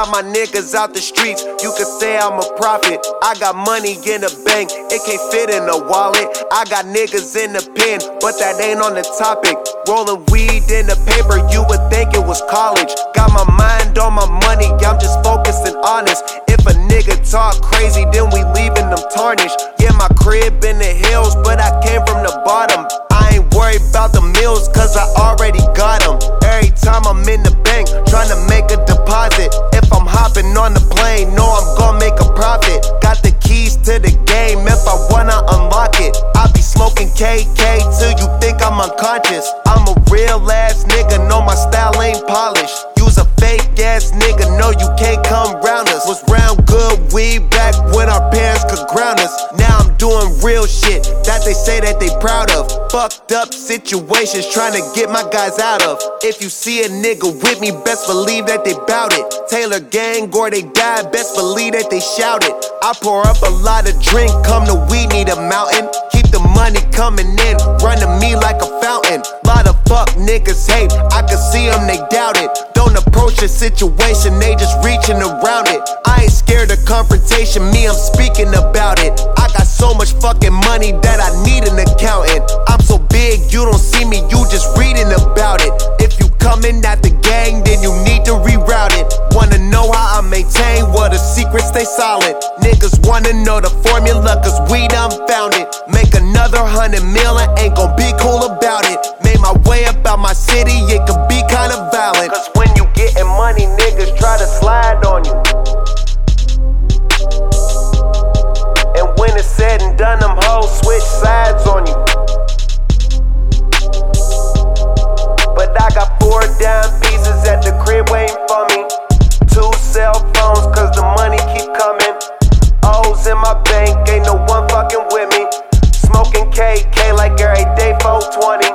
got my niggas out the streets, you could say I'm a prophet. I got money in the bank, it can't fit in a wallet. I got niggas in the pen, but that ain't on the topic. Rolling weed in the paper, you would think it was college. Got my mind on my money, I'm just focused and honest. If a nigga talk crazy, then we leaving them tarnished. Yeah, my crib in the hills, but I came from the bottom. I ain't worried about the meals, cause I already got them. Every time I'm in the bank, trying to make a deposit. If I'm hopping on the plane, know I'm gon' make a profit. Got the keys to the game, if I wanna unlock it. I be smoking KK till you think I'm unconscious. I'm a real ass nigga, know my style ain't polished. You's a fake ass nigga, no you can't come round us. Was round good weed back when our parents could ground us. Now I'm doing real shit that they say that they proud of. Fucked up situations trying to get my guys out of. If you see a nigga with me, best believe that they bout it. Taylor gang or they die, best believe that they shout it. I pour up a lot of drink, come to we need a mountain. Keep the money coming in, run to me like a fountain. Lot of fuck niggas hate, I can see them, they doubt it. Don't approach a situation, they just reaching around it. I ain't scared of confrontation, me I'm speaking about it. I got so much fucking money that I need an accountant. I'm so big, you don't see me, you just reading about it. If you coming at the gang, then you need to reroute it. Wanna know how I maintain, well the secrets stay solid. Niggas wanna know the formula, cause we done found it. Make another 100 million, ain't gon' be cool about it. Made my way about my city, it could be kinda violent. Cause when you getting money, niggas try to slide on you. And when it's said and done, them hoes switch sides on you. But I got 4 dime pieces at the crib waiting for me. 2 cell phones cause the money keep coming. O's in my bank, ain't no one fucking with me. Smoking KK like every day 420.